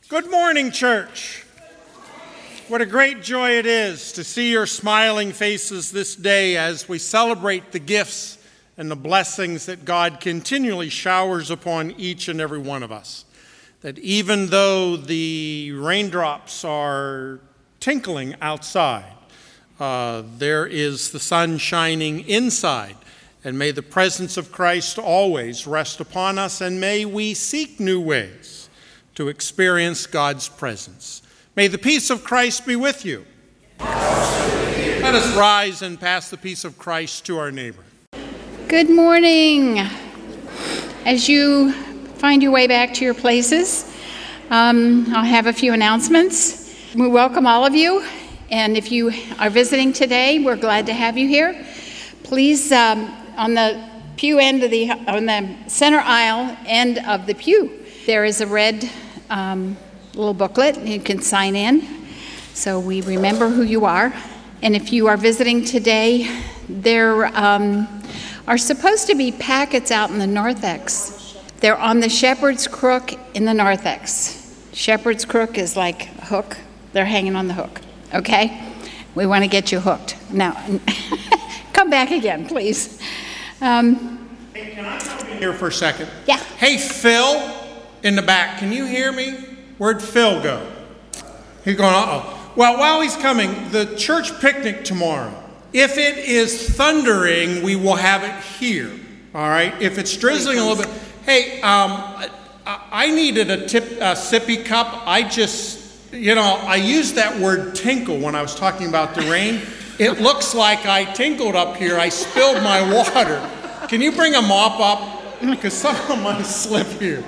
Good morning, church. What a great joy it is to see your smiling faces this day as we celebrate the gifts and the blessings that God continually showers upon each and every one of us. That even though the raindrops are tinkling outside, there is the sun shining inside. And may the presence of Christ always rest upon us, and may we seek new ways to experience God's presence. May the peace of Christ be with you. Let us rise and pass the peace of Christ to our neighbor. Good morning. As you find your way back to your places, I'll have a few announcements. We welcome all of you, and if you are visiting today, we're glad to have you here. Please, on the pew end on the center aisle end of the pew, there is a red little booklet. You can sign in so we remember who you are. And if you are visiting today, there are supposed to be packets out in the narthex. They're on the shepherd's crook in the narthex. Shepherd's crook is like a hook. They're hanging on the hook, okay? We want to get you hooked. Now, come back again, please. Hey, can I come in here for a second? Yeah. Hey, Phil, in the back, can you hear me? Where'd Phil go? He's going, uh-oh. Well, while he's coming, the church picnic tomorrow, if it is thundering, we will have it here, all right? If it's drizzling a little bit, hey, I needed a sippy cup. I used that word tinkle when I was talking about the rain. It looks like I tinkled up here. I spilled my water. Can you bring a mop up? Because someone might slip here.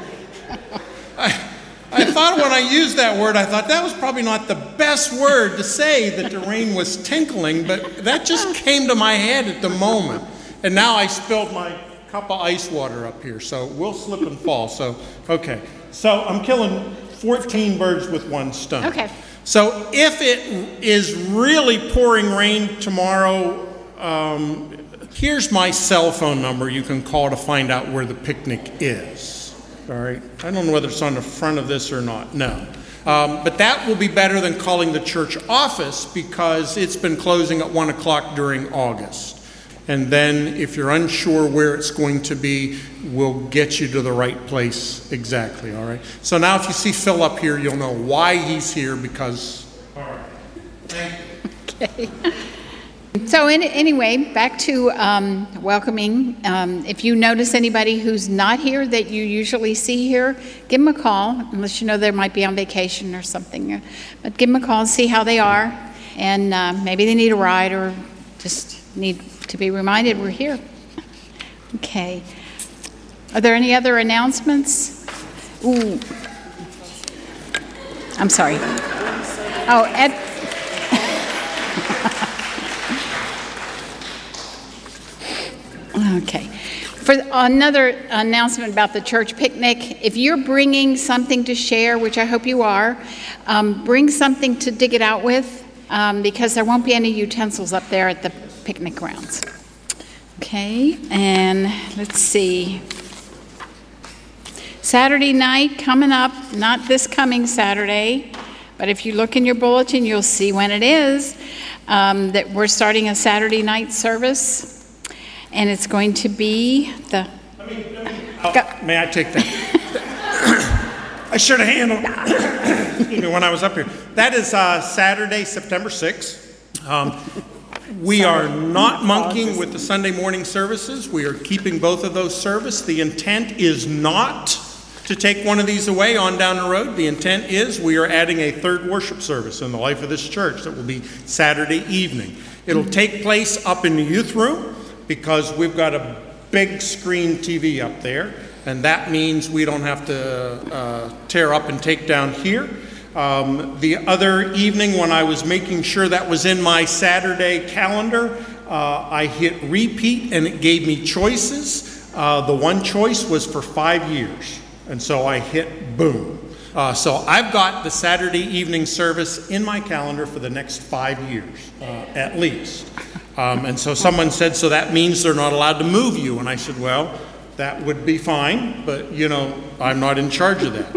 I thought when I used that word, I thought that was probably not the best word to say that the rain was tinkling, but that just came to my head at the moment. And now I spilled my cup of ice water up here, so we'll slip and fall. So, okay. So I'm killing 14 birds with one stone. Okay. So if it is really pouring rain tomorrow, here's my cell phone number you can call to find out where the picnic is. All right. I don't know whether it's on the front of this or not. No. But that will be better than calling the church office because it's been closing at 1 o'clock during August. And then if you're unsure where it's going to be, we'll get you to the right place exactly. All right. So now if you see Phil up here, you'll know why he's here because. All right. Thank you. Okay. So anyway, back to welcoming. If you notice anybody who's not here that you usually see here, give them a call, unless you know they might be on vacation or something. But give them a call and see how they are. And maybe they need a ride or just need to be reminded we're here. Okay. Are there any other announcements? Ooh. I'm sorry. Oh, Ed. Okay. For another announcement about the church picnic, if you're bringing something to share, which I hope you are, bring something to dig it out with because there won't be any utensils up there at the picnic grounds. Okay, and let's see. Saturday night coming up, not this coming Saturday, but if you look in your bulletin, you'll see when it is, that we're starting a Saturday night service. And it's going to be the... May I take that? I should have handled it when I was up here. That is Saturday, September 6th. We are not monkeying with the Sunday morning services. We are keeping both of those services. The intent is not to take one of these away on down the road. The intent is we are adding a third worship service in the life of this church that will be Saturday evening. It'll take place up in the youth room, because we've got a big screen TV up there, and that means we don't have to tear up and take down here. The other evening when I was making sure that was in my Saturday calendar, I hit repeat and it gave me choices. The one choice was for 5 years, and so I hit boom. So I've got the Saturday evening service in my calendar for the next 5 years, at least. And so someone said, so that means they're not allowed to move you. And I said, well, that would be fine, but, I'm not in charge of that.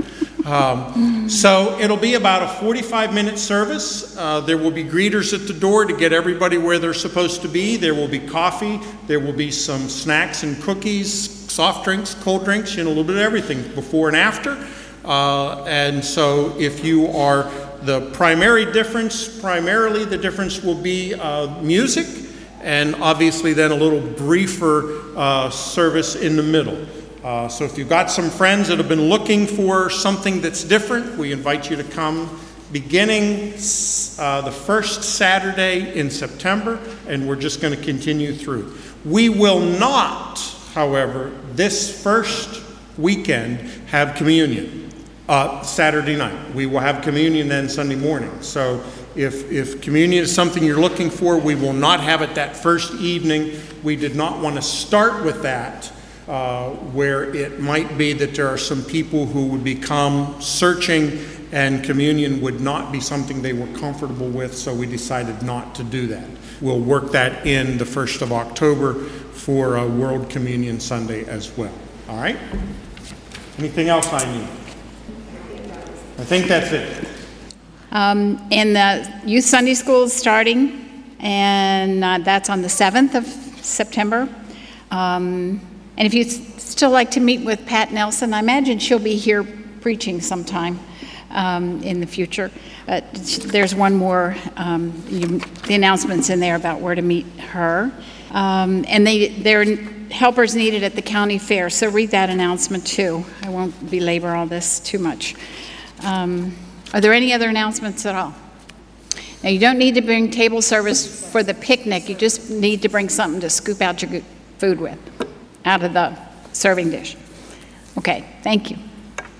So it'll be about a 45-minute service. There will be greeters at the door to get everybody where they're supposed to be. There will be coffee. There will be some snacks and cookies, soft drinks, cold drinks, a little bit of everything before and after. And so if you are primarily the difference will be music, and obviously then a little briefer service in the middle. So if you've got some friends that have been looking for something that's different, we invite you to come beginning the first Saturday in September, and we're just going to continue through. We will not, however, this first weekend have communion. Saturday night. We will have communion then Sunday morning. So if communion is something you're looking for, we will not have it that first evening. We did not want to start with that, where it might be that there are some people who would become searching and communion would not be something they were comfortable with, so we decided not to do that. We'll work that in the 1st of October for a World Communion Sunday as well. All right? Anything else I need? I think that's it. And the Youth Sunday School is starting, and that's on the 7th of September. And if you'd still like to meet with Pat Nelson, I imagine she'll be here preaching sometime in the future. But there's one more, the announcements in there about where to meet her. And there are helpers needed at the county fair, so read that announcement too. I won't belabor all this too much. Are there any other announcements at all? Now, you don't need to bring table service for the picnic. You just need to bring something to scoop out your food with, out of the serving dish. Okay, thank you.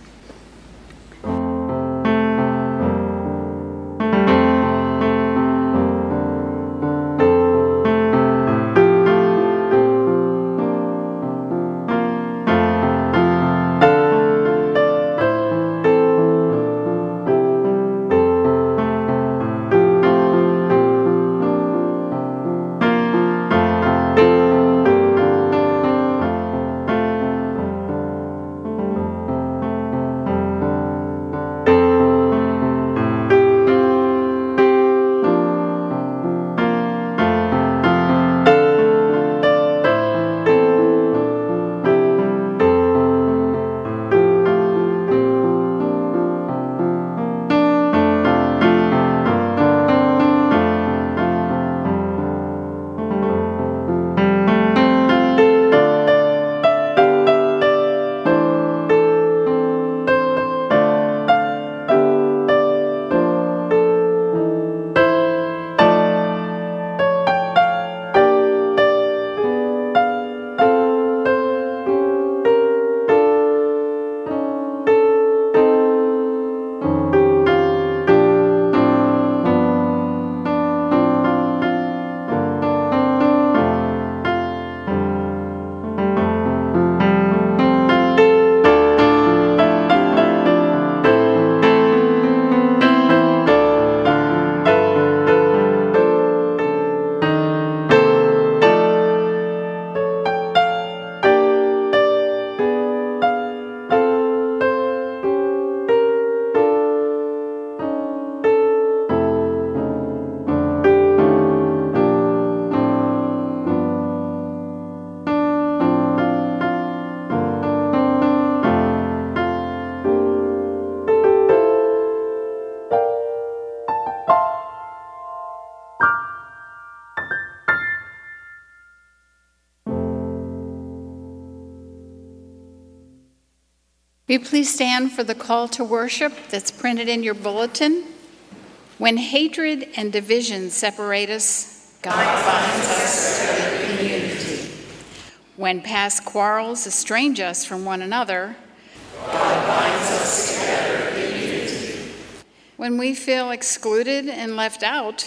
Will you please stand for the call to worship that's printed in your bulletin? When hatred and division separate us, God binds us together in unity. When past quarrels estrange us from one another, God binds us together in unity. When we feel excluded and left out,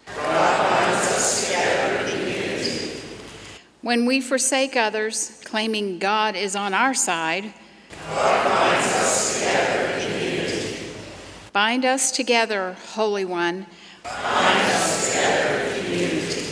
God binds us together in unity. When we forsake others, claiming God is on our side, God binds us together in unity. Bind us together, Holy One. Bind us together in unity.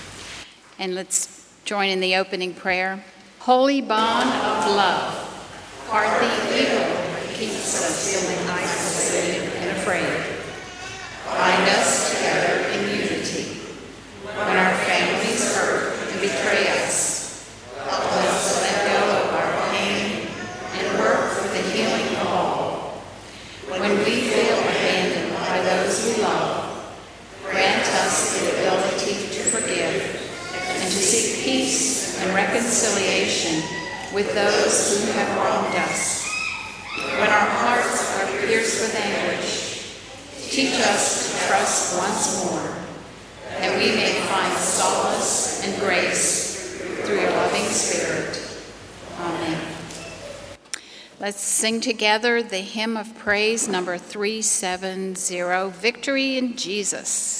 And let's join in the opening prayer. Holy bond of love, part the evil keeps us feeling isolated and afraid. Bind us together in unity. When our families hurt and betray us, help us let go of our pain and work for the healing of all. When we feel abandoned by those we love, grant us the ability to forgive and to seek peace and reconciliation with those who have wronged us. When our hearts are pierced with anguish, teach us to trust once more, that we may find solace and grace through your loving Spirit. Amen. Let's sing together the hymn of praise, number 370, Victory in Jesus.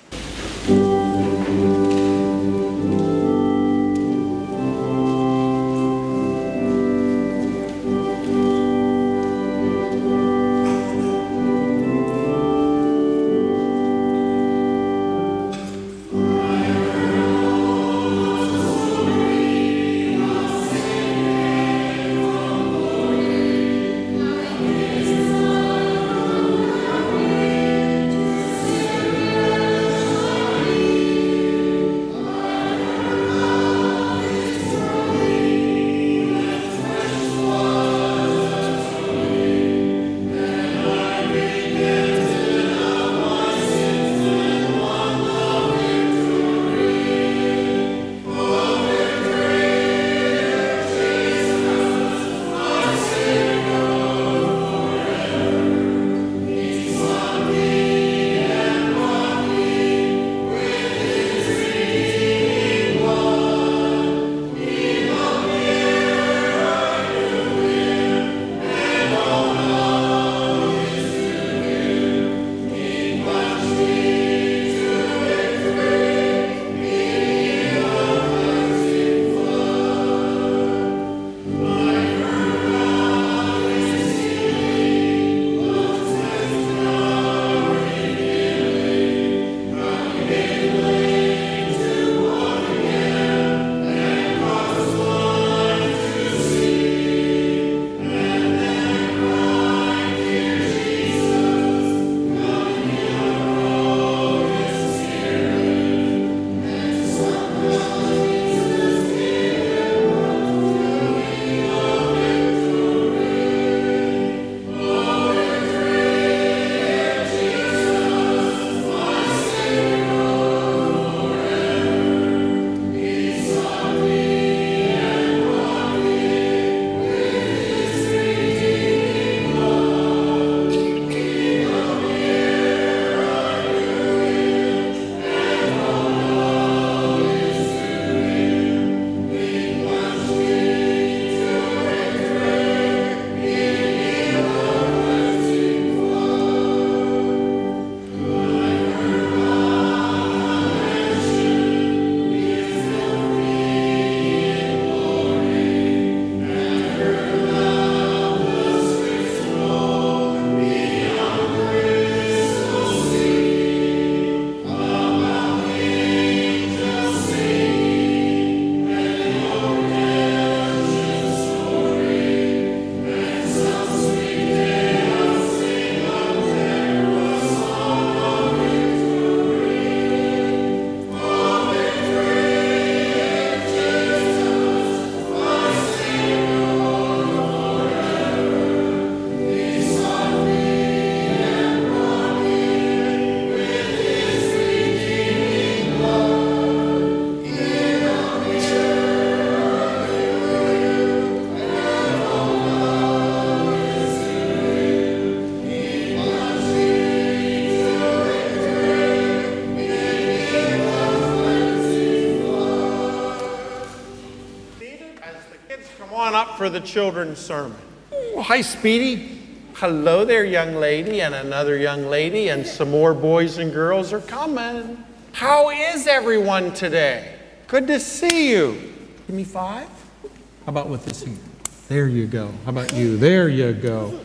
up for the children's sermon. Oh, hi, Speedy. Hello there, young lady, and another young lady, and some more boys and girls are coming. How is everyone today? Good to see you. Give me 5. How about with this here? There you go. How about you? There you go.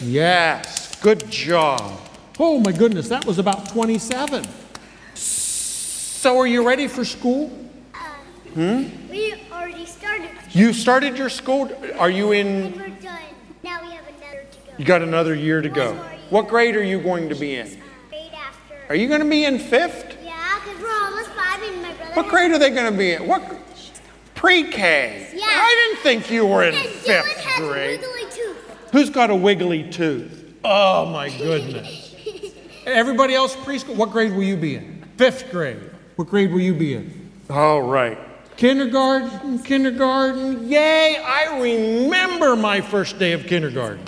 Yes, good job. Oh my goodness, that was about 27. So are you ready for school? We already started. You started your school? Are you in? And we're done. Now we have another to go. You got another year to go. What grade are you going to be in? Grade after. Are you going to be in 5th? Yeah, because we're almost 5 and my brother. What grade are they going to be in? What? Pre-K. Yeah. I didn't think you were in And Dylan 5th has a grade. wiggly tooth. Who's got a wiggly tooth? Oh my goodness. Everybody else preschool, what grade will you be in? 5th grade. What grade will you be in? All right. Kindergarten. Yay, I remember my first day of kindergarten.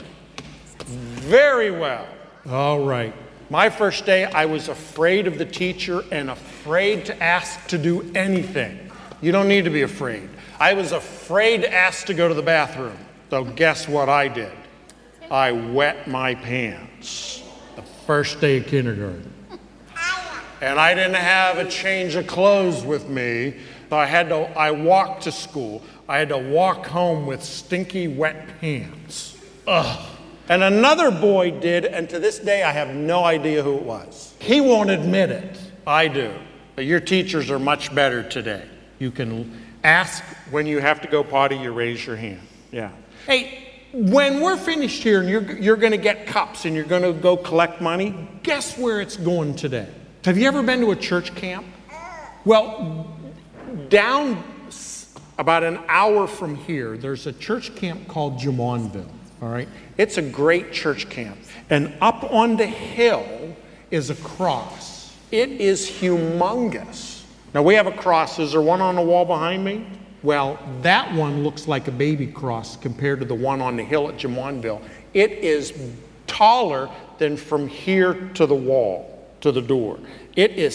Very well. All right. My first day, I was afraid of the teacher and afraid to ask to do anything. You don't need to be afraid. I was afraid to ask to go to the bathroom. So guess what I did? I wet my pants the first day of kindergarten. And I didn't have a change of clothes with me. So I walked to school. I had to walk home with stinky wet pants. Ugh. And another boy did, and to this day I have no idea who it was. He won't admit it. I do. But your teachers are much better today. You can ask when you have to go potty, you raise your hand. Yeah. Hey, when we're finished here and you're going to get cups and you're going to go collect money, guess where it's going today? Have you ever been to a church camp? Well, down about an hour from here, there's a church camp called Jumonville, all right? It's a great church camp. And up on the hill is a cross. It is humongous. Now, we have a cross. Is there one on the wall behind me? Well, that one looks like a baby cross compared to the one on the hill at Jumonville. It is taller than from here to the wall, to the door. It is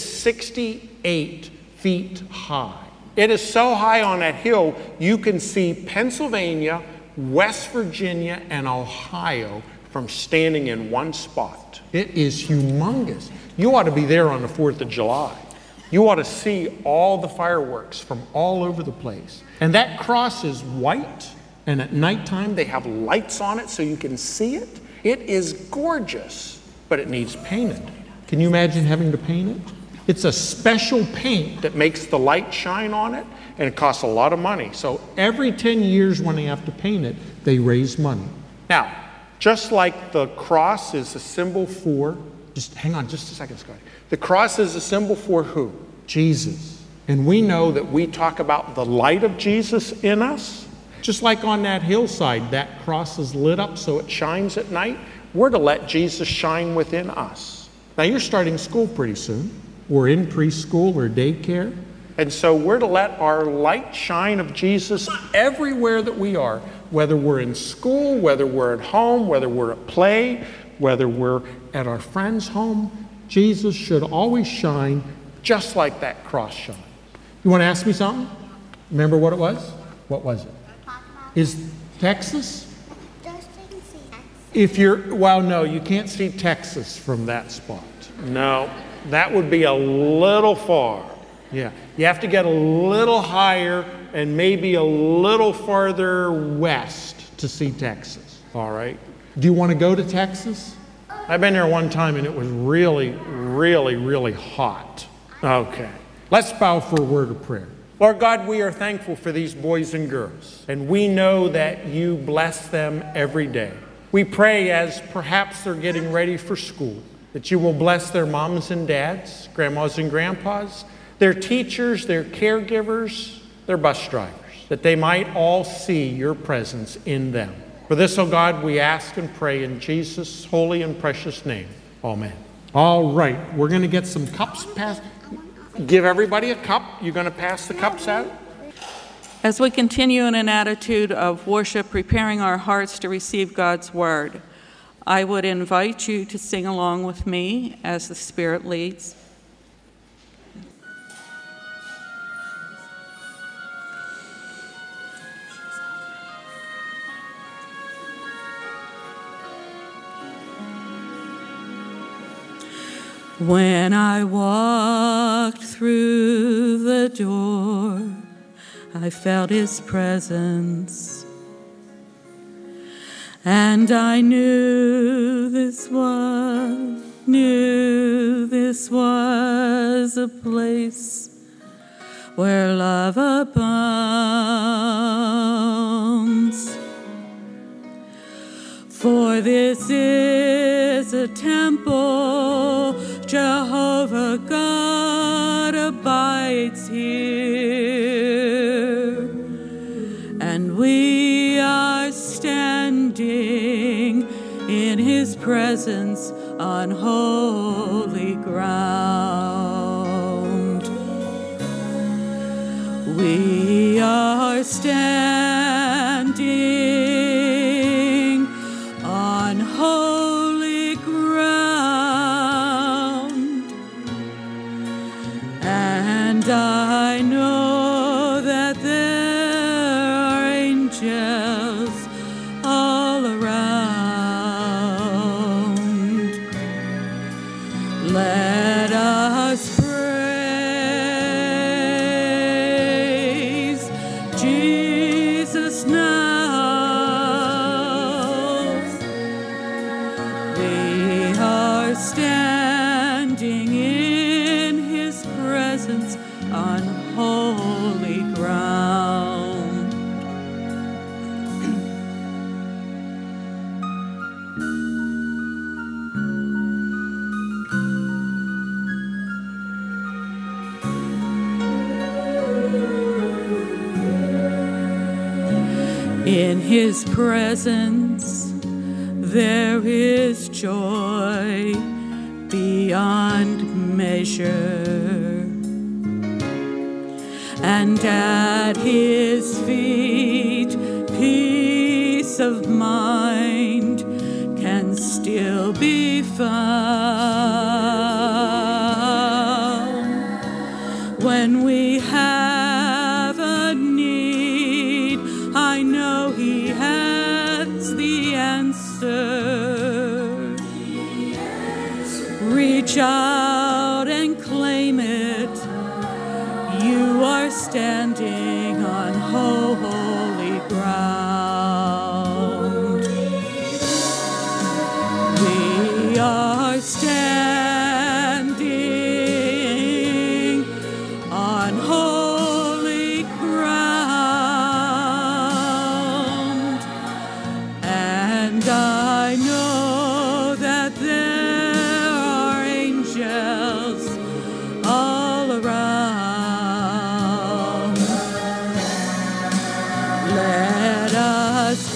68 feet high. It is so high on that hill, you can see Pennsylvania, West Virginia, and Ohio from standing in one spot. It is humongous. You ought to be there on the 4th of July. You ought to see all the fireworks from all over the place. And that cross is white, and at nighttime they have lights on it so you can see it. It is gorgeous, but it needs painted. Can you imagine having to paint it? It's a special paint that makes the light shine on it, and it costs a lot of money. So every 10 years when they have to paint it, they raise money. Now, just like the cross is a symbol for, just hang on just a second, Scotty. The cross is a symbol for who? Jesus. And we know that we talk about the light of Jesus in us. Just like on that hillside, that cross is lit up so it shines at night. We're to let Jesus shine within us. Now, you're starting school pretty soon. We're in preschool or daycare. And so we're to let our light shine of Jesus everywhere that we are, whether we're in school, whether we're at home, whether we're at play, whether we're at our friend's home. Jesus should always shine just like that cross shone. You want to ask me something? Remember what it was? What was it? Is Texas? If you're, well, no, you can't see Texas from that spot. No, that would be a little far. Yeah, you have to get a little higher and maybe a little farther west to see Texas, all right? Do you want to go to Texas? I've been there one time and it was really, really, really hot. Okay, let's bow for a word of prayer. Lord God, we are thankful for these boys and girls, and we know that you bless them every day. We pray as perhaps they're getting ready for school, that you will bless their moms and dads, grandmas and grandpas, their teachers, their caregivers, their bus drivers, that they might all see your presence in them. For this, O God, we ask and pray in Jesus' holy and precious name. Amen. All right, we're going to get some cups passed. Give everybody a cup. You're going to pass the cups out? As we continue in an attitude of worship, preparing our hearts to receive God's word, I would invite you to sing along with me as the Spirit leads. When I walked through the door, I felt his presence, and I knew this was a place where love abounds. For this the temple, Jehovah God abides here, and we are standing in his presence on holy ground. We are standing on holy ground, and I know that there are angels all around. Let us praise Jesus now. We are standing in his presence on holy ground. In his presence there is joy beyond measure, and at his feet peace of mind can still be found. When we have a need, I know he has the answer. Reach out and claim it. You are standing on holy ground. We are standing on holy ground, and I know that there are angels all around. Let us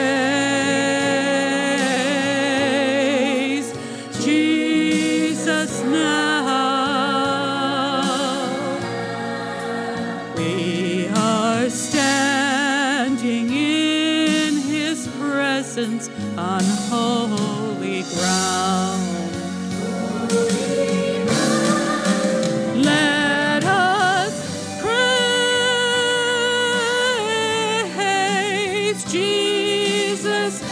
praise Jesus now. We are standing in his presence on holy ground. Let us praise Jesus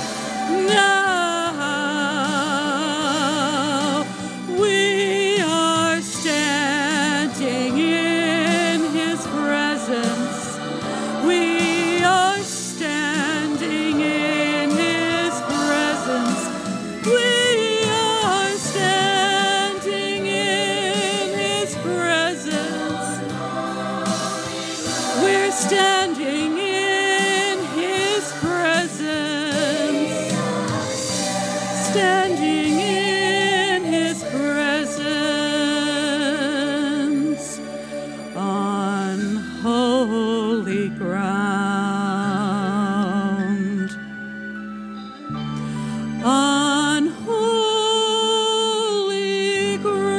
now. We are standing in his presence. We are standing in his presence. We are standing in his presence. We're standing in his presence. Standing in his presence on holy ground. On holy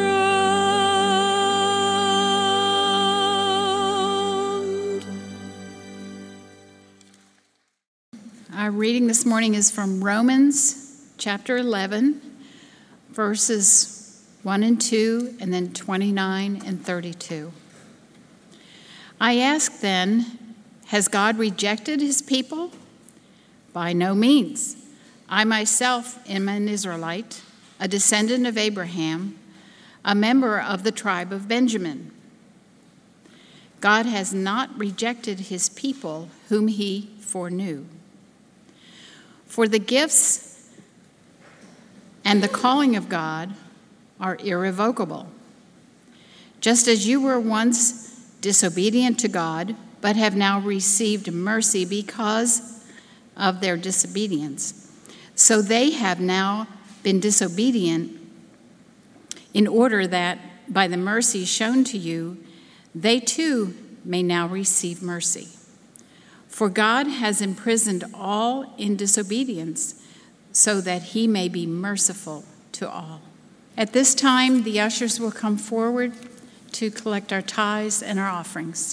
ground. Our reading this morning is from Romans chapter 11, verses 1 and 2, and then 29 and 32. I ask then, has God rejected his people? By no means. I myself am an Israelite, a descendant of Abraham, a member of the tribe of Benjamin. God has not rejected his people whom he foreknew. For the gifts and the calling of God are irrevocable. Just as you were once disobedient to God, but have now received mercy because of their disobedience, so they have now been disobedient, in order that by the mercy shown to you, they too may now receive mercy. For God has imprisoned all in disobedience, so that he may be merciful to all. At this time, the ushers will come forward to collect our tithes and our offerings.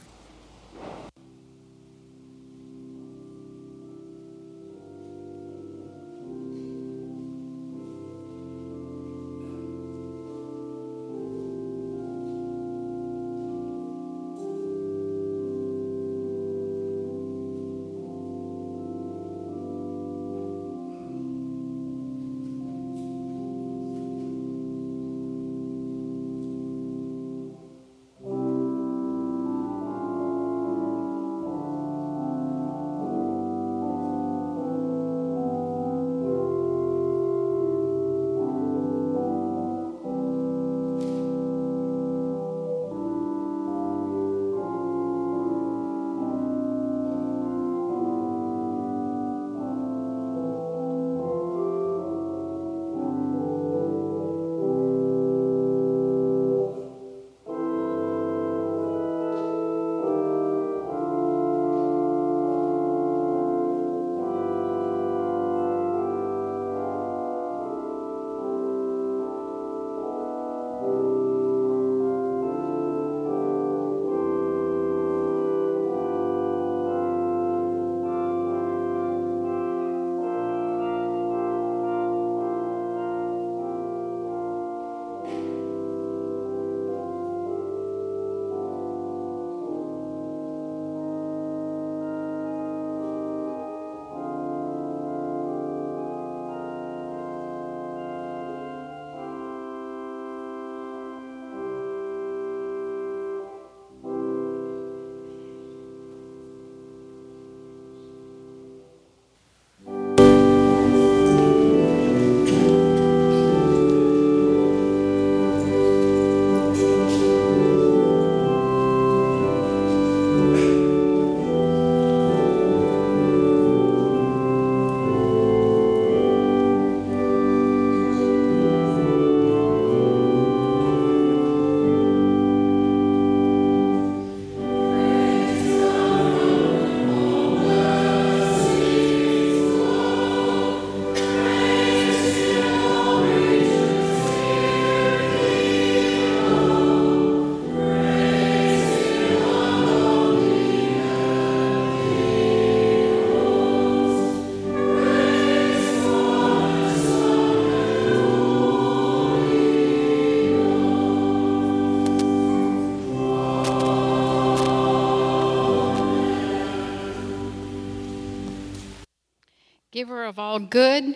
Giver of all good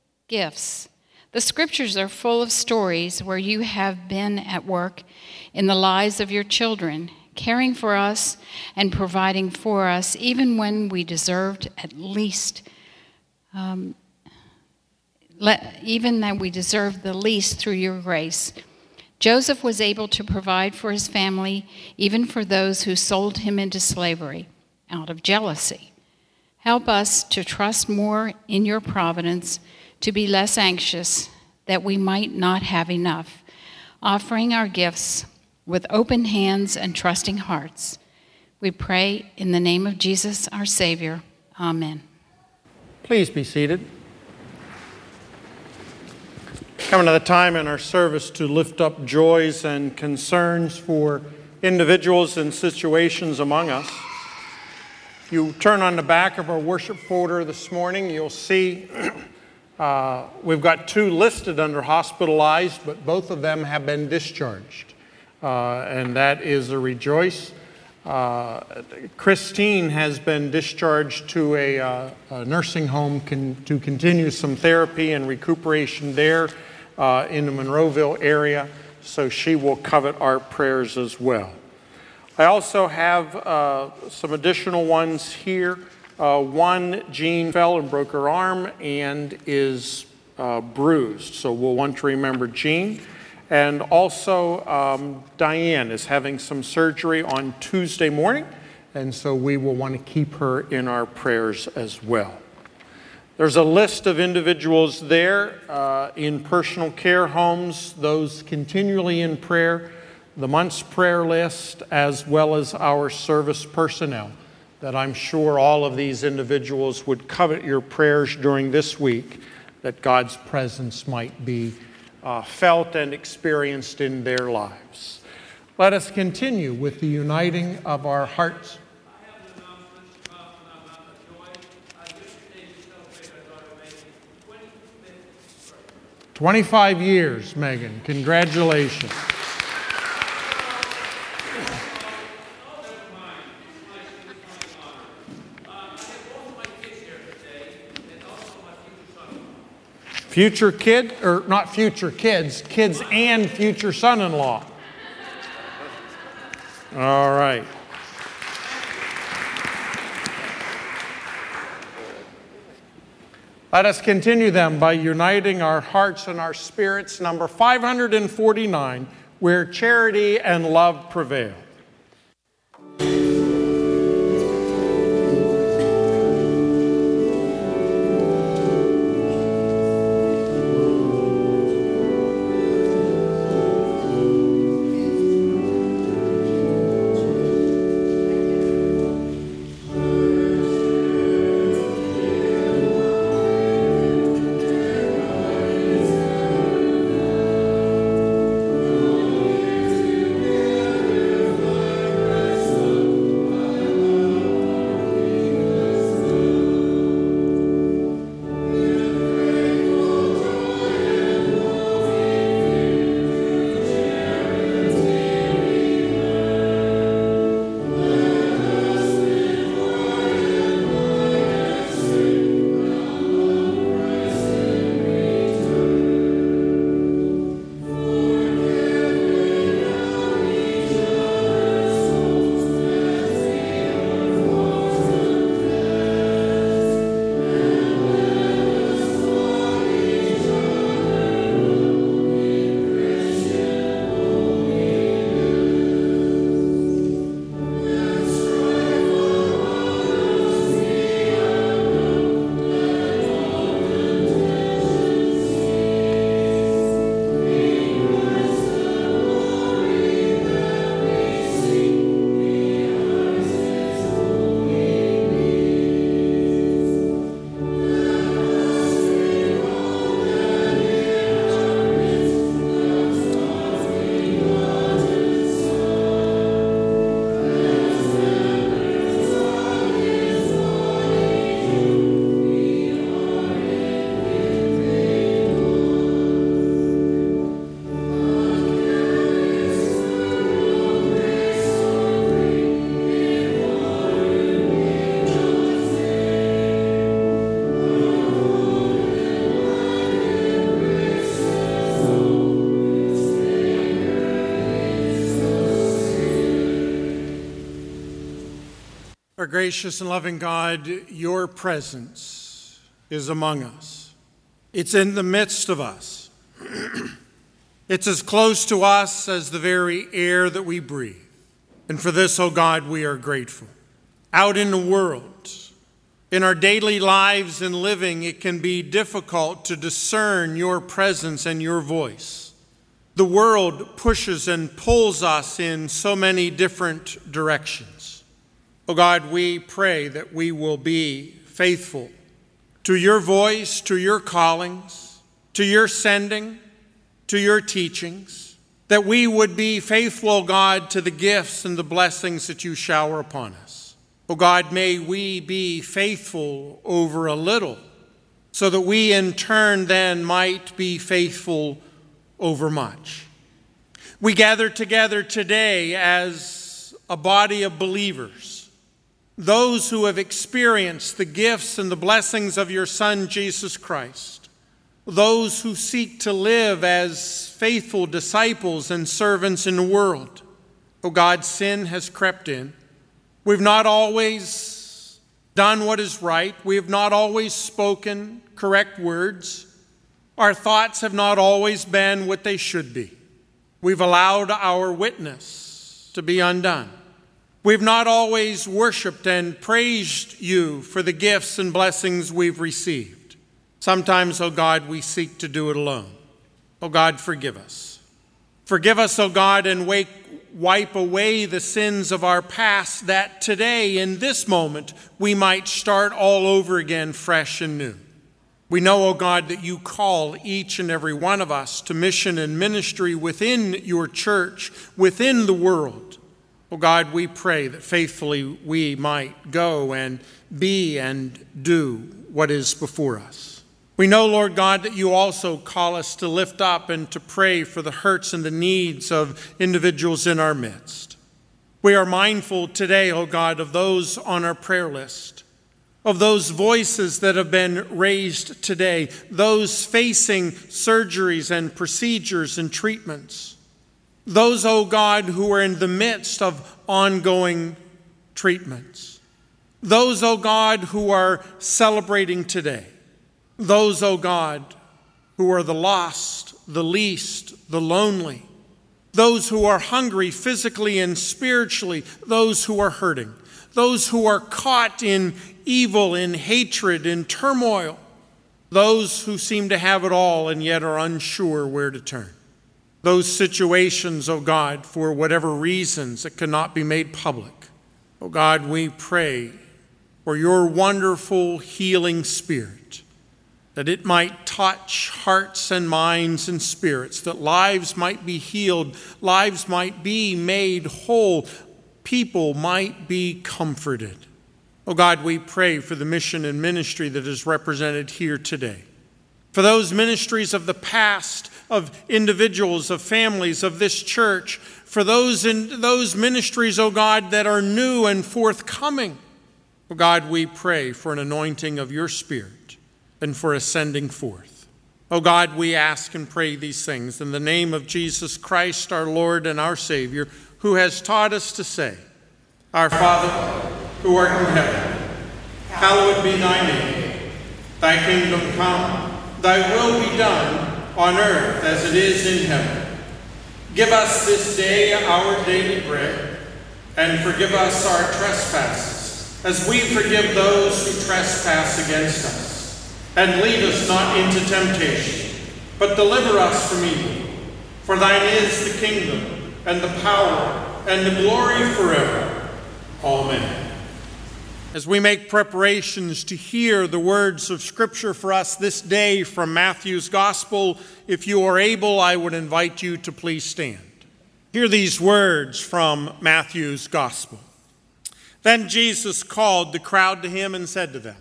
gifts. The scriptures are full of stories where you have been at work in the lives of your children, caring for us and providing for us even when we deserved at least, even that we deserved the least through your grace. Joseph was able to provide for his family, even for those who sold him into slavery out of jealousy. Help us to trust more in your providence, to be less anxious that we might not have enough, offering our gifts with open hands and trusting hearts. We pray in the name of Jesus, our Savior. Amen. Please be seated. Coming to the time in our service to lift up joys and concerns for individuals and situations among us. If you turn on the back of our worship folder this morning, you'll see we've got two listed under hospitalized, but both of them have been discharged. And that is a rejoice. Christine has been discharged to a nursing home to continue some therapy and recuperation there in the Monroeville area, so she will covet our prayers as well. I also have some additional ones here. One, Jean fell and broke her arm and is bruised, so we'll want to remember Jean. And also, Diane is having some surgery on Tuesday morning, and so we will want to keep her in our prayers as well. There's a list of individuals there in personal care homes, those continually in prayer, the month's prayer list, as well as our service personnel, that I'm sure all of these individuals would covet your prayers during this week, that God's presence might be felt and experienced in their lives. Let us continue with the uniting of our hearts. 25 years, Megan. Congratulations. Future kid, or not future kids, kids and future son-in-law. All right. Let us continue then by uniting our hearts and our spirits, number 549, where charity and love prevail. Our gracious and loving God, your presence is among us. It's in the midst of us. It's as close to us as the very air that we breathe. And for this, oh God, we are grateful. Out in the world, in our daily lives and living, it can be difficult to discern your presence and your voice. The world pushes and pulls us in so many different directions. Oh God, we pray that we will be faithful to your voice, to your callings, to your sending, to your teachings, that we would be faithful, God, to the gifts and the blessings that you shower upon us. Oh God, may we be faithful over a little, so that we in turn then might be faithful over much. We gather together today as a body of believers, those who have experienced the gifts and the blessings of your Son, Jesus Christ, those who seek to live as faithful disciples and servants in the world. Oh God, sin has crept in. We've not always done what is right. We have not always spoken correct words. Our thoughts have not always been what they should be. We've allowed our witness to be undone. We've not always worshiped and praised you for the gifts and blessings we've received. Sometimes, oh God, we seek to do it alone. Oh God, forgive us. Forgive us, oh God, and wipe away the sins of our past, that today, in this moment, we might start all over again, fresh and new. We know, oh God, that you call each and every one of us to mission and ministry within your church, within the world. Oh God, we pray that faithfully we might go and be and do what is before us. We know, Lord God, that you also call us to lift up and to pray for the hurts and the needs of individuals in our midst. We are mindful today, oh God, of those on our prayer list, of those voices that have been raised today, those facing surgeries and procedures and treatments, those, oh God, who are in the midst of ongoing treatments, those, oh God, who are celebrating today, those, oh God, who are the lost, the least, the lonely, those who are hungry physically and spiritually, those who are hurting, those who are caught in evil, in hatred, in turmoil, those who seem to have it all and yet are unsure where to turn. Those situations, oh God, for whatever reasons that cannot be made public. Oh God, we pray for your wonderful healing spirit, that it might touch hearts and minds and spirits, that lives might be healed, lives might be made whole, people might be comforted. Oh God, we pray for the mission and ministry that is represented here today. For those ministries of the past, of individuals, of families, of this church, for those ministries, oh God, that are new and forthcoming. Oh God, we pray for an anointing of your Spirit and for ascending forth. Oh God, we ask and pray these things in the name of Jesus Christ, our Lord and our Savior, who has taught us to say, Our Father, who art in heaven, hallowed be thy name. Thy kingdom come, thy will be done on earth as it is in heaven. Give us this day our daily bread, and forgive us our trespasses, as we forgive those who trespass against us. And lead us not into temptation, but deliver us from evil. For thine is the kingdom, and the power, and the glory forever. Amen. As we make preparations to hear the words of Scripture for us this day from Matthew's Gospel, if you are able, I would invite you to please stand. Hear these words from Matthew's Gospel. Then Jesus called the crowd to him and said to them,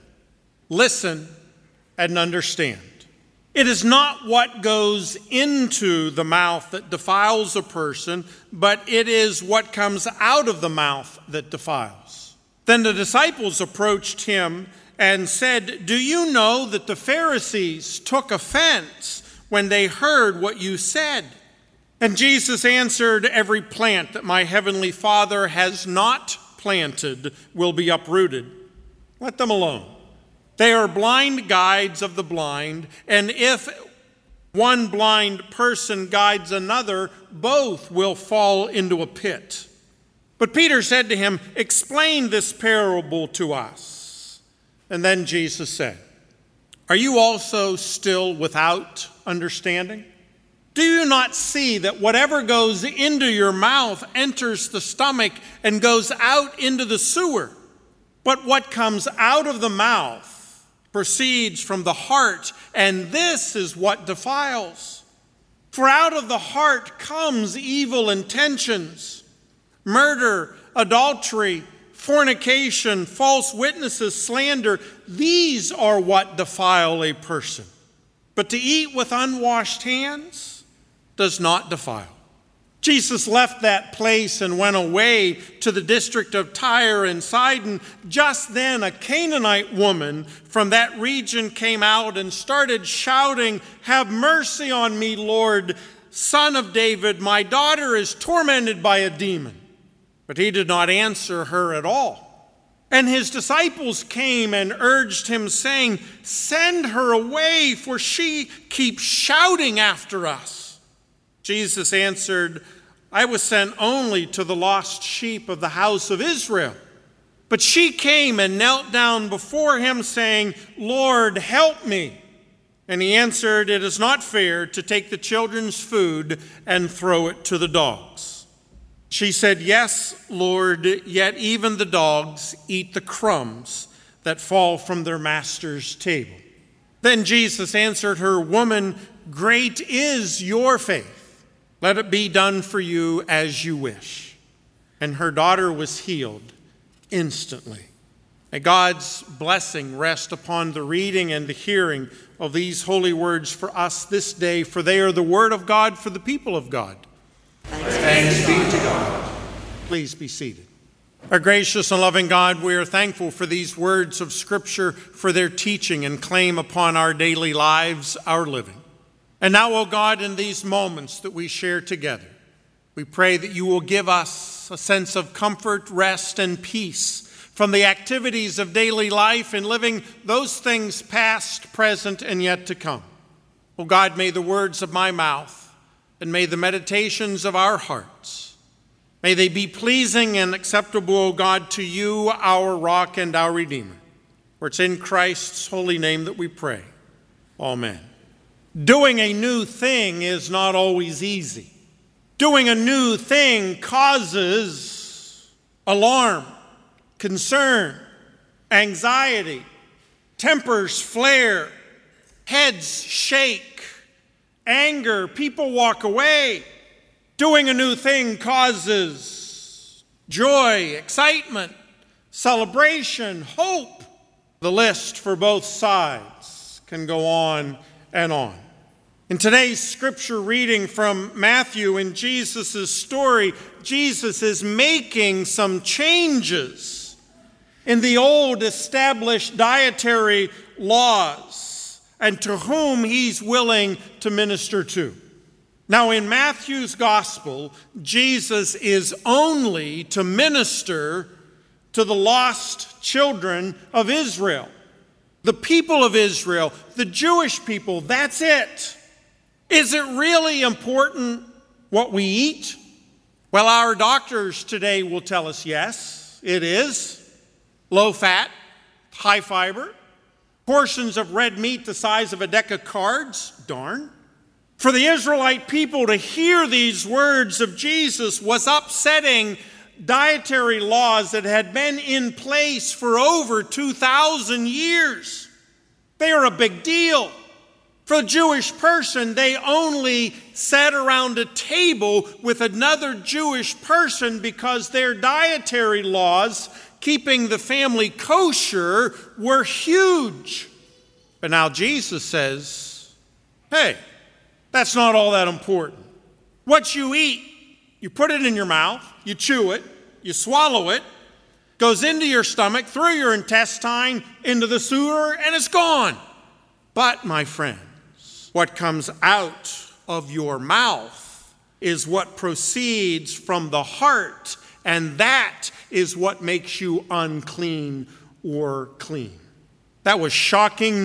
Listen and understand. It is not what goes into the mouth that defiles a person, but it is what comes out of the mouth that defiles. Then the disciples approached him and said, Do you know that the Pharisees took offense when they heard what you said? And Jesus answered, Every plant that my heavenly Father has not planted will be uprooted. Let them alone. They are blind guides of the blind, and if one blind person guides another, both will fall into a pit. But Peter said to him, Explain this parable to us. And then Jesus said, Are you also still without understanding? Do you not see that whatever goes into your mouth enters the stomach and goes out into the sewer? But what comes out of the mouth proceeds from the heart, and this is what defiles. For out of the heart comes evil intentions, murder, adultery, fornication, false witnesses, slander. These are what defile a person. But to eat with unwashed hands does not defile. Jesus left that place and went away to the district of Tyre and Sidon. Just then, a Canaanite woman from that region came out and started shouting, Have mercy on me, Lord, Son of David. My daughter is tormented by a demon. But he did not answer her at all. And his disciples came and urged him, saying, Send her away, for she keeps shouting after us. Jesus answered, I was sent only to the lost sheep of the house of Israel. But she came and knelt down before him, saying, Lord, help me. And he answered, "It is not fair to take the children's food and throw it to the dogs." She said, "Yes, Lord, yet even the dogs eat the crumbs that fall from their master's table." Then Jesus answered her, "Woman, great is your faith. Let it be done for you as you wish." And her daughter was healed instantly. May God's blessing rest upon the reading and the hearing of these holy words for us this day, for they are the word of God for the people of God. Thanks be to God. Please be seated. Our gracious and loving God, we are thankful for these words of Scripture, for their teaching and claim upon our daily lives, our living. And now, O God, in these moments that we share together, we pray that you will give us a sense of comfort, rest, and peace from the activities of daily life and living those things past, present, and yet to come. O God, may the words of my mouth and may the meditations of our hearts, may they be pleasing and acceptable, O God, to you, our rock and our Redeemer. For it's in Christ's holy name that we pray. Amen. Doing a new thing is not always easy. Doing a new thing causes alarm, concern, anxiety, tempers flare, heads shake, anger, people walk away. Doing a new thing causes joy, excitement, celebration, hope. The list for both sides can go on and on. In today's scripture reading from Matthew, in Jesus' story, Jesus is making some changes in the old established dietary laws and to whom he's willing to minister to. Now, in Matthew's gospel, Jesus is only to minister to the lost children of Israel. The people of Israel, the Jewish people, that's it. Is it really important what we eat? Well, our doctors today will tell us yes, it is. Low fat, high fiber, portions of red meat the size of a deck of cards, darn. For the Israelite people to hear these words of Jesus was upsetting dietary laws that had been in place for over 2,000 years. They are a big deal. For a Jewish person, they only sat around a table with another Jewish person because their dietary laws, keeping the family kosher, were huge. But now Jesus says, hey, that's not all that important. What you eat, you put it in your mouth, you chew it, you swallow it, goes into your stomach, through your intestine, into the sewer, and it's gone. But, my friends, what comes out of your mouth is what proceeds from the heart, and that is what makes you unclean or clean. That was shocking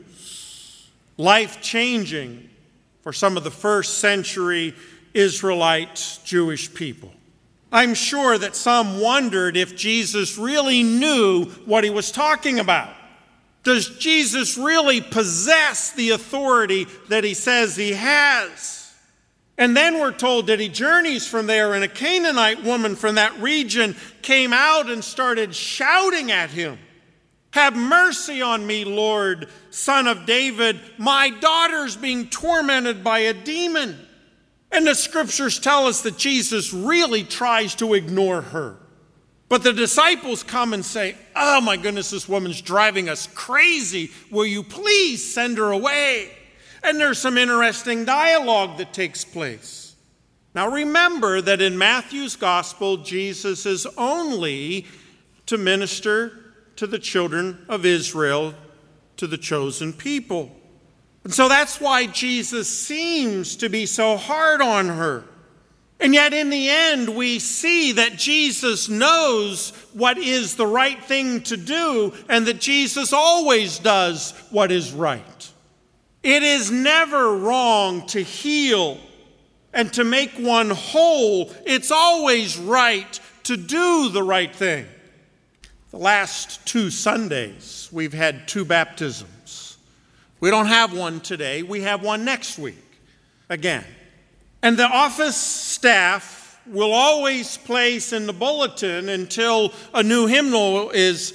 news, life-changing for some of the first century Israelite Jewish people. I'm sure that some wondered if Jesus really knew what he was talking about. Does Jesus really possess the authority that he says he has? And then we're told that he journeys from there, and a Canaanite woman from that region came out and started shouting at him, "Have mercy on me, Lord, Son of David. My daughter's being tormented by a demon." And the scriptures tell us that Jesus really tries to ignore her. But the disciples come and say, "Oh my goodness, this woman's driving us crazy. Will you please send her away?" And there's some interesting dialogue that takes place. Now remember that in Matthew's gospel, Jesus is only to minister to the children of Israel, to the chosen people. And so that's why Jesus seems to be so hard on her. And yet in the end, we see that Jesus knows what is the right thing to do, and that Jesus always does what is right. It is never wrong to heal and to make one whole. It's always right to do the right thing. The last 2 Sundays, we've had 2 baptisms. We don't have one today. We have one next week again. And the office staff will always place in the bulletin until a new hymnal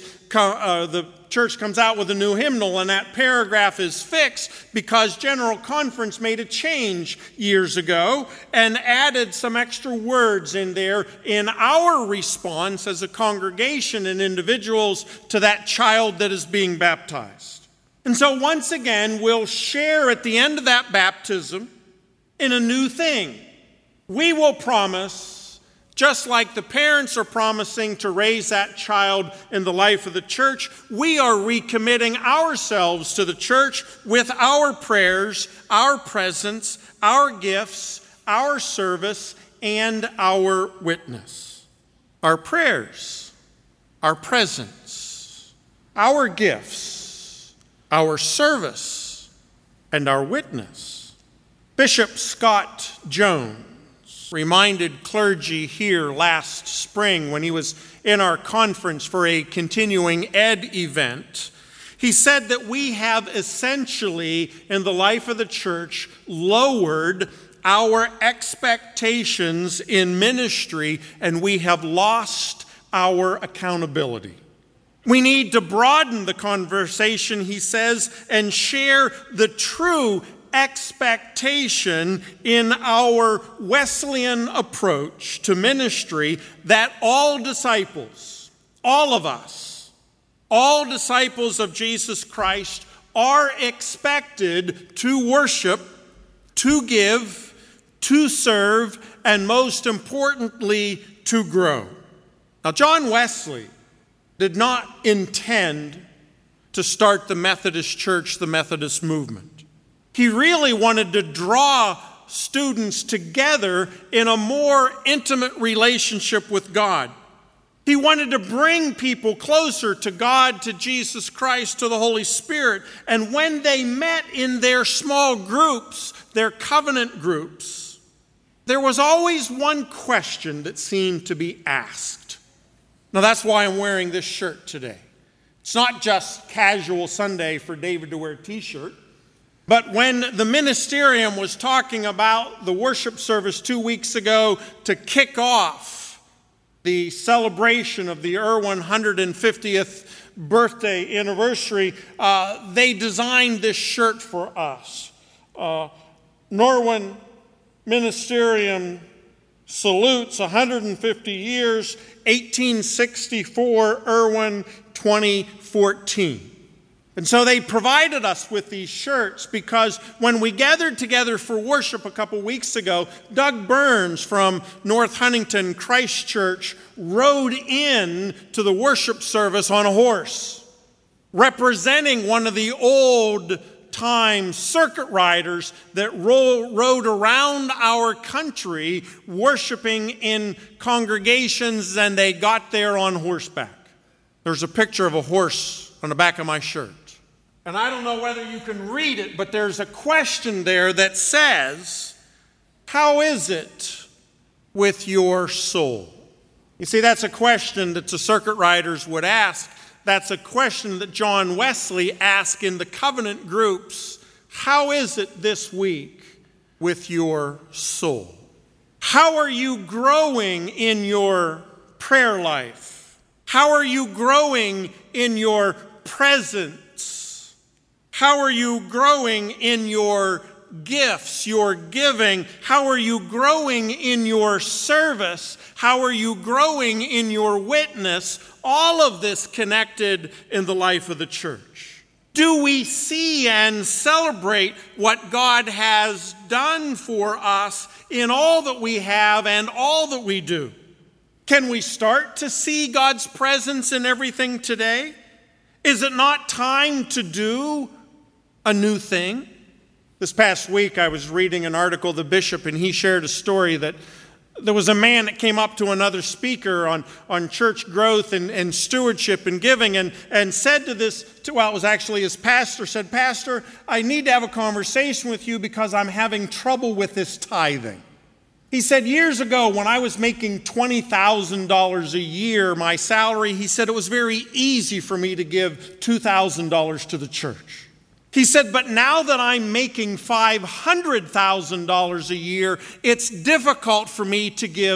the church comes out with a new hymnal, and that paragraph is fixed because General Conference made a change years ago and added some extra words in there in our response as a congregation and individuals to that child that is being baptized. And so once again, we'll share at the end of that baptism in a new thing. We will promise, just like the parents are promising to raise that child in the life of the church, we are recommitting ourselves to the church with our prayers, our presence, our gifts, our service, and our witness. Our prayers, our presence, our gifts, our service, and our witness. Bishop Scott Jones reminded clergy here last spring when he was in our conference for a continuing ed event. He said that we have essentially, in the life of the church, lowered our expectations in ministry, and we have lost our accountability. We need to broaden the conversation, he says, and share the true expectation in our Wesleyan approach to ministry that all disciples, all of us, all disciples of Jesus Christ are expected to worship, to give, to serve, and most importantly, to grow. Now, John Wesley did not intend to start the Methodist Church, the Methodist movement. He really wanted to draw students together in a more intimate relationship with God. He wanted to bring people closer to God, to Jesus Christ, to the Holy Spirit. And when they met in their small groups, their covenant groups, there was always one question that seemed to be asked. Now that's why I'm wearing this shirt today. It's not just casual Sunday for David to wear a t-shirt. But when the ministerium was talking about the worship service 2 weeks ago to kick off the celebration of the Irwin 150th birthday anniversary, they designed this shirt for us. Norwin Ministerium salutes 150 years, 1864, Irwin 2014. And so they provided us with these shirts because when we gathered together for worship a couple weeks ago, Doug Burns from North Huntington Christ Church rode in to the worship service on a horse, representing one of the old-time circuit riders that rode around our country worshiping in congregations, and they got there on horseback. There's a picture of a horse on the back of my shirt. And I don't know whether you can read it, but there's a question there that says, how is it with your soul? You see, that's a question that the circuit riders would ask. That's a question that John Wesley asked in the covenant groups. How is it this week with your soul? How are you growing in your prayer life? How are you growing in your presence? How are you growing in your gifts, your giving? How are you growing in your service? How are you growing in your witness? All of this connected in the life of the church. Do we see and celebrate what God has done for us in all that we have and all that we do? Can we start to see God's presence in everything today? Is it not time to do a new thing? This past week I was reading an article of the bishop, and he shared a story that there was a man that came up to another speaker on church growth and stewardship and giving and said to it was actually his pastor, said, "Pastor, I need to have a conversation with you because I'm having trouble with this tithing." He said, years ago when I was making $20,000 a year, my salary, he said it was very easy for me to give $2,000 to the church. He said, but now that I'm making $500,000 a year, it's difficult for me to give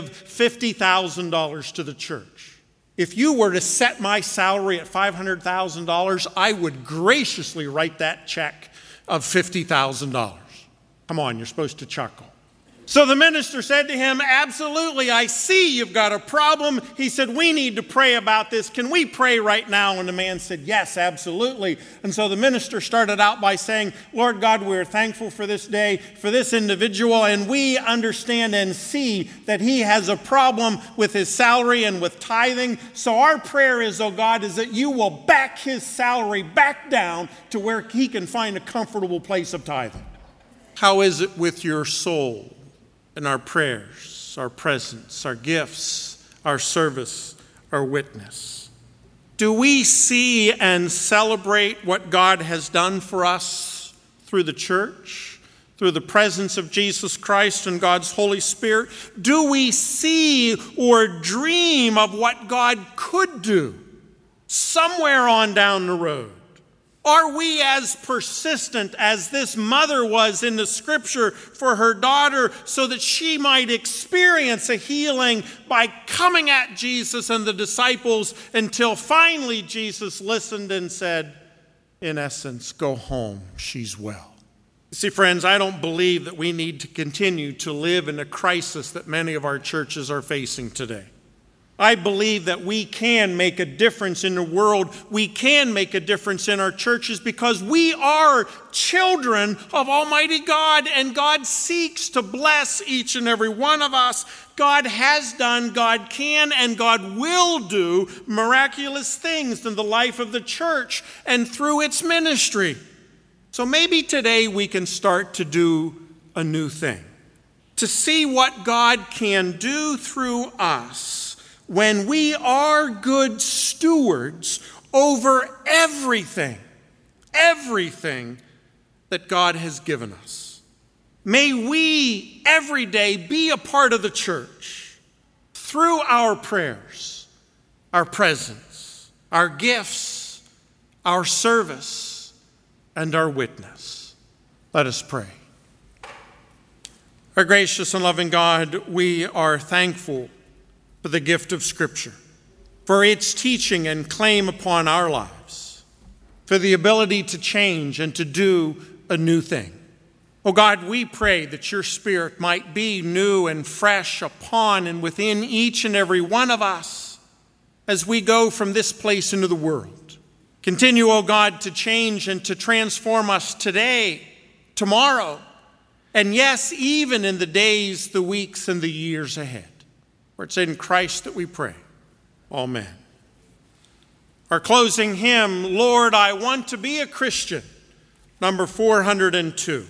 $50,000 to the church. If you were to set my salary at $500,000, I would graciously write that check of $50,000. Come on, you're supposed to chuckle. So the minister said to him, absolutely, I see you've got a problem. He said, we need to pray about this. Can we pray right now? And the man said, yes, absolutely. And so the minister started out by saying, Lord God, we're thankful for this day, for this individual, and we understand and see that he has a problem with his salary and with tithing. So our prayer is, oh God, is that you will back his salary back down to where he can find a comfortable place of tithing. How is it with your soul? And our prayers, our presence, our gifts, our service, our witness? Do we see and celebrate what God has done for us through the church, through the presence of Jesus Christ and God's Holy Spirit? Do we see or dream of what God could do somewhere on down the road? Are we as persistent as this mother was in the scripture for her daughter so that she might experience a healing by coming at Jesus and the disciples until finally Jesus listened and said, in essence, go home, she's well. You see, friends, I don't believe that we need to continue to live in a crisis that many of our churches are facing today. I believe that we can make a difference in the world. We can make a difference in our churches because we are children of Almighty God, and God seeks to bless each and every one of us. God has done, God can, and God will do miraculous things in the life of the church and through its ministry. So maybe today we can start to do a new thing, to see what God can do through us when we are good stewards over everything that God has given us. May we every day be a part of the church through our prayers, our presence, our gifts, our service, and our witness. Let us pray. Our gracious and loving God, we are thankful for the gift of Scripture, for its teaching and claim upon our lives, for the ability to change and to do a new thing. Oh God, we pray that your Spirit might be new and fresh upon and within each and every one of us as we go from this place into the world. Continue, oh God, to change and to transform us today, tomorrow, and yes, even in the days, the weeks, and the years ahead. For it's in Christ that we pray. Amen. Our closing hymn, Lord, I Want to Be a Christian, number 402.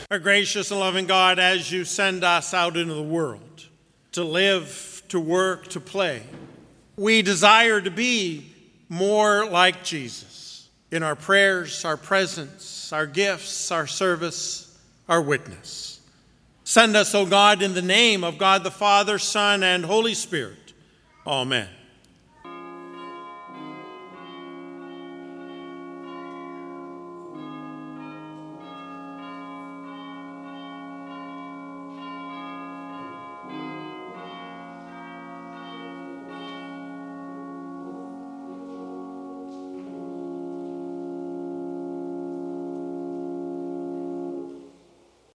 Our gracious and loving God, as you send us out into the world to live, to work, to play, we desire to be more like Jesus in our prayers, our presence, our gifts, our service, our witness. Send us, O God, in the name of God the Father, Son, and Holy Spirit. Amen.